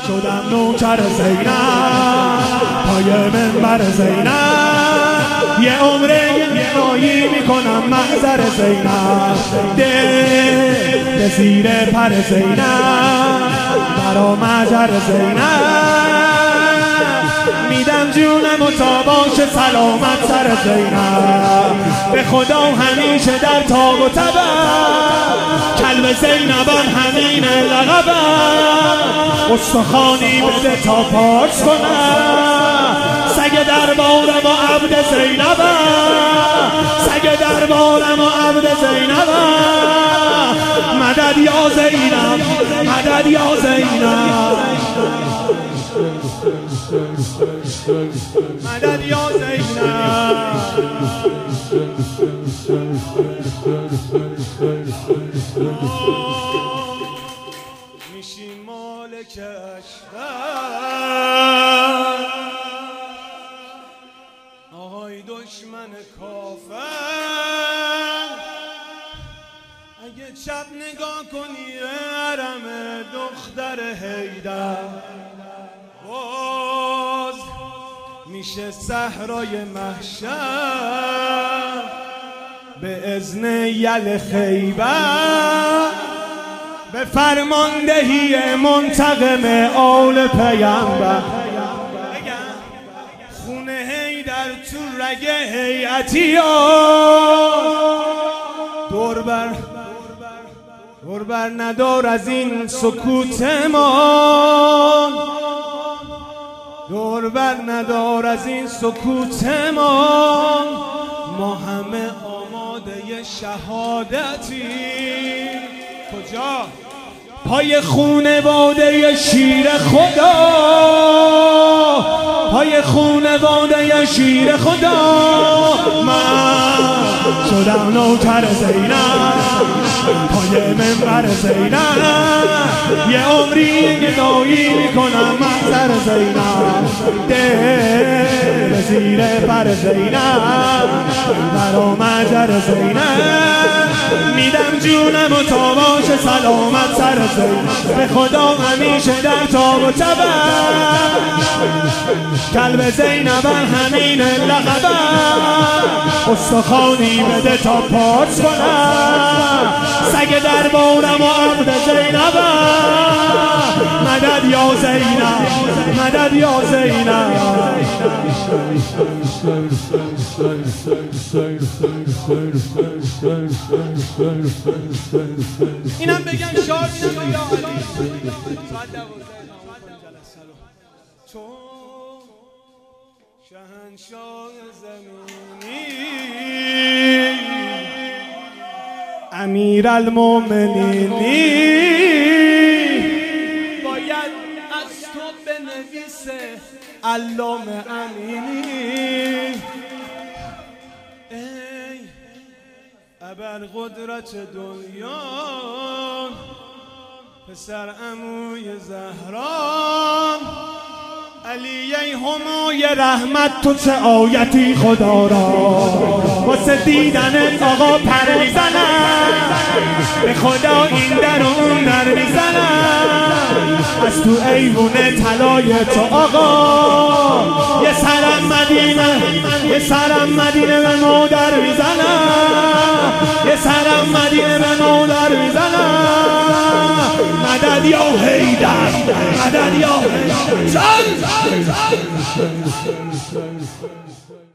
شدم نوکر زینب پای منبر زینب یه عمره گدایی میکنم محضر زینب دل به زیر پر زینب برا مجر زینب میدم جونم و تا باشه سلامت سر زینب به خدا همیشه در تاب و تبم کلب زینبم همین لقبم استخوانی بده تا پاک کنم سگ دربارم و عبد زینبم سگ دربارم و عبد زینبم مدد یا زینب مدد یا زینب مدد یا زینب میشی مال کشور آهای دشمن کافر اگه چپ نگاه کنی حرم دختر حیدر باز میشه صحرای محشر به اذن یل خیبر به فرماندهی منتقم آل پیامبر خونه حیدر تو رگ هیئتی دور بر ندار از این سکوت ما دور بر ندار از این سکوت ما همه آماده شهادتی کجا؟ پای خونواده شیر خدا پای خونواده شیر خدا من شدم نوکر زینب پای منبر زینب یه عمری گدایی میکنم محضر زینب دل به زیر پر زینب برا مجر زینب میدم جونم و تا باشه سلامت سر زینب به خدا همیشه در تاب و تبم کلب زینبم همین لقبم استخوانی بده تا پاک کنم سگ دربارم و عبد زینبم مدد یا زینب مدد یا زینب اینم بگم شاد شما یا علی تو شهنشاه زمینی امیرالمومنینی باید از تو بنویسه علامه امینی ای ابرقدرت دنیا پسر عموی زهرا علیه همای رحمت تو چه آیتی خدا را واسه دیدن آقا پر میزنم به خدا این در و اون در میزنم از تو ایوون طلای تو آقا یه سرم مدینه به مادر میزنم یه سرم مدینه به مادر میزنم مدد یا حیدر مدد یا حیدر